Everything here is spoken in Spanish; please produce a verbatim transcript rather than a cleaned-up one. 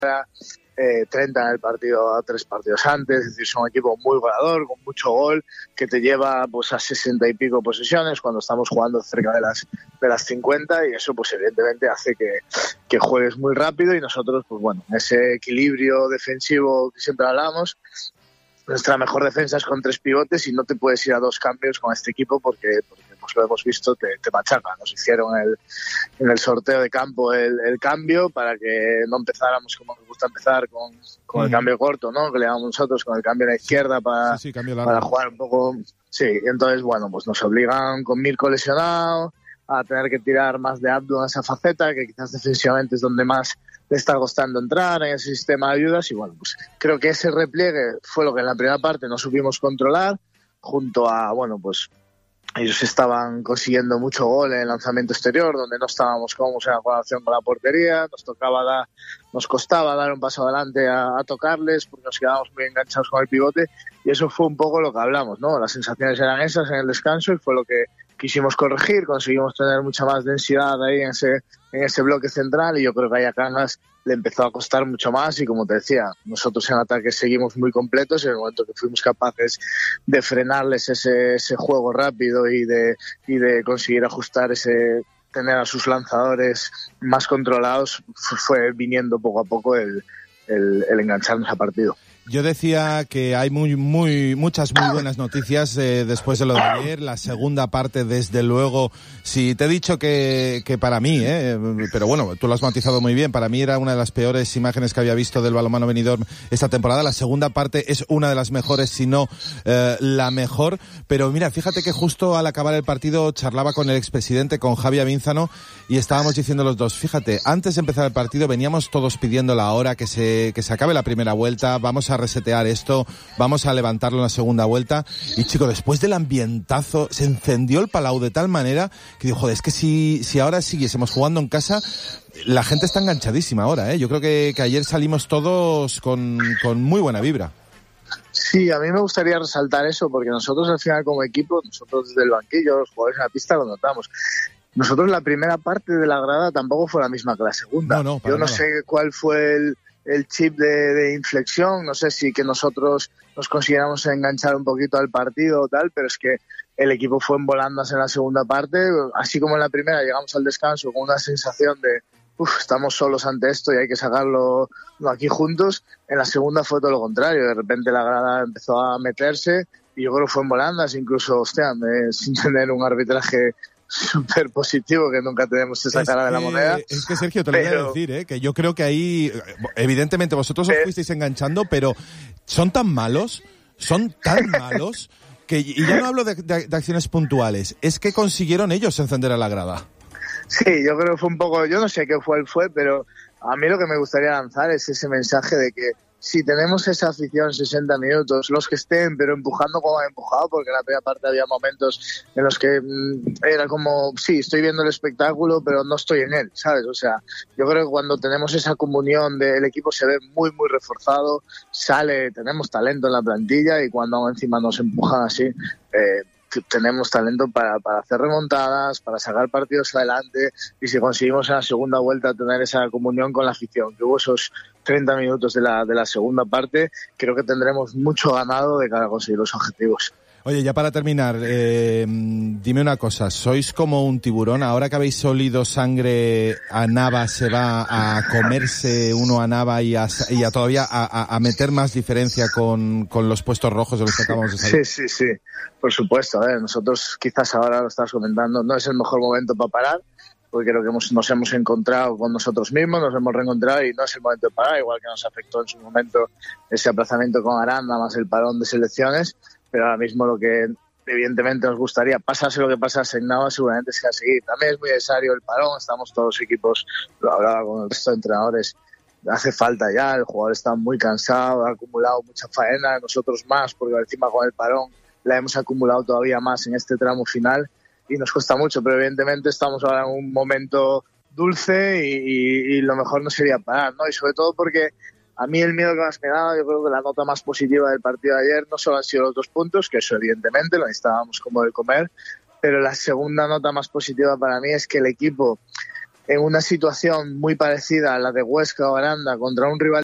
eh, treinta en el partido a tres partidos antes, es decir, son un equipo muy goleador, con mucho gol, que te lleva pues a sesenta y pico posesiones cuando estamos jugando cerca de las de las cincuenta, y eso pues evidentemente hace que, que juegues muy rápido, y nosotros pues bueno, ese equilibrio defensivo que siempre hablamos, nuestra mejor defensa es con tres pivotes y no te puedes ir a dos cambios con este equipo porque, porque pues lo hemos visto, te, te machacan. Nos hicieron el, en el sorteo de campo el, el cambio para que no empezáramos como nos gusta empezar con, con mm. el cambio corto, ¿no? Que le damos nosotros con el cambio a la izquierda para, sí, sí, para jugar un poco. Sí, entonces bueno, pues nos obligan con Mirko lesionado a tener que tirar más de Abdu en esa faceta, que quizás defensivamente es donde más le está costando entrar en ese sistema de ayudas, y bueno, pues creo que ese repliegue fue lo que en la primera parte no supimos controlar, junto a, bueno, pues ellos estaban consiguiendo mucho gol en el lanzamiento exterior, donde no estábamos cómodos en la colaboración con la portería, nos tocaba dar, nos costaba dar un paso adelante a, a tocarles, porque nos quedábamos muy enganchados con el pivote, y eso fue un poco lo que hablamos, ¿no? Las sensaciones eran esas en el descanso, y fue lo que quisimos corregir, conseguimos tener mucha más densidad ahí en ese, en ese bloque central, y yo creo que ahí a Cangas le empezó a costar mucho más, y como te decía, nosotros en ataque seguimos muy completos, y en el momento que fuimos capaces de frenarles ese, ese juego rápido y de, y de conseguir ajustar ese, tener a sus lanzadores más controlados, fue viniendo poco a poco el, el, el engancharnos a partido. Yo decía que hay muy, muy, muchas muy buenas noticias eh, después de lo de ayer. La segunda parte, desde luego, si te he dicho que, que para mí, eh, pero bueno, tú lo has matizado muy bien, para mí era una de las peores imágenes que había visto del balonmano Benidorm esta temporada. La segunda parte es una de las mejores, si no eh, la mejor. Pero mira, fíjate que justo al acabar el partido charlaba con el expresidente, con Javi Avínzano, y estábamos diciendo los dos, fíjate, antes de empezar el partido veníamos todos pidiendo la hora, que se, que se acabe la primera vuelta, vamos a resetear esto, vamos a levantarlo en la segunda vuelta, y chico, después del ambientazo se encendió el Palau de tal manera que digo, joder, es que si, si ahora siguiésemos jugando en casa, la gente está enganchadísima ahora, ¿eh? Yo creo que, que ayer salimos todos con, con muy buena vibra. Sí, a mí me gustaría resaltar eso, porque nosotros al final como equipo, nosotros desde el banquillo, los jugadores en la pista lo notamos. Nosotros la primera parte de la grada tampoco fue la misma que la segunda. No, no, Yo no nada. sé cuál fue el el chip de, de inflexión, no sé si que nosotros nos consiguiéramos enganchar un poquito al partido o tal, pero es que el equipo fue en volandas en la segunda parte, así como en la primera llegamos al descanso con una sensación de uff, estamos solos ante esto y hay que sacarlo aquí juntos. En la segunda fue todo lo contrario, de repente la grada empezó a meterse y yo creo que fue en volandas, incluso, hostia, me, sin tener un arbitraje súper positivo, que nunca tenemos esa es cara que, de la moneda. Es que, Sergio, te lo pero, voy a decir, ¿eh? que yo creo que ahí, evidentemente vosotros os fuisteis enganchando, pero son tan malos, son tan malos, que, y ya no hablo de, de, de acciones puntuales, es que consiguieron ellos encender a la grada. Sí, yo creo que fue un poco, yo no sé qué fue, fue, pero a mí lo que me gustaría lanzar es ese mensaje de que si tenemos esa afición sesenta minutos, los que estén, pero empujando como han empujado, porque en la primera parte había momentos en los que mmm, era como, sí, estoy viendo el espectáculo, pero no estoy en él, ¿sabes? O sea, yo creo que cuando tenemos esa comunión del equipo se ve muy, muy reforzado, sale, tenemos talento en la plantilla, y cuando encima nos empujan así, eh, tenemos talento para, para hacer remontadas, para sacar partidos adelante, y si conseguimos en la segunda vuelta tener esa comunión con la afición, que hubo esos treinta minutos de la, de la segunda parte, creo que tendremos mucho ganado de cara a conseguir los objetivos. Oye, ya para terminar, eh, dime una cosa, ¿sois como un tiburón? Ahora que habéis olido sangre a Nava, ¿se va a comerse uno a Nava y a, y a todavía a, a meter más diferencia con, con los puestos rojos de los que acabamos de salir? Sí, sí, sí, por supuesto. A ver, nosotros quizás ahora lo estás comentando, no es el mejor momento para parar, porque creo que hemos, nos hemos encontrado con nosotros mismos, nos hemos reencontrado y no es el momento de parar, igual que nos afectó en su momento ese aplazamiento con Aranda más el parón de selecciones, pero ahora mismo lo que evidentemente nos gustaría, pasase lo que pasase en Nava, seguramente sea seguir. También es muy necesario el parón, estamos todos los equipos, lo hablaba con el resto de entrenadores, hace falta ya, el jugador está muy cansado, ha acumulado mucha faena, nosotros más, porque encima con el parón la hemos acumulado todavía más en este tramo final, y nos cuesta mucho, pero evidentemente estamos ahora en un momento dulce y, y, y lo mejor no sería parar, ¿no? Y sobre todo porque a mí el miedo que más me daba, yo creo que la nota más positiva del partido de ayer no solo han sido los dos puntos, que eso evidentemente lo necesitábamos como de comer, pero la segunda nota más positiva para mí es que el equipo en una situación muy parecida a la de Huesca o Aranda contra un rival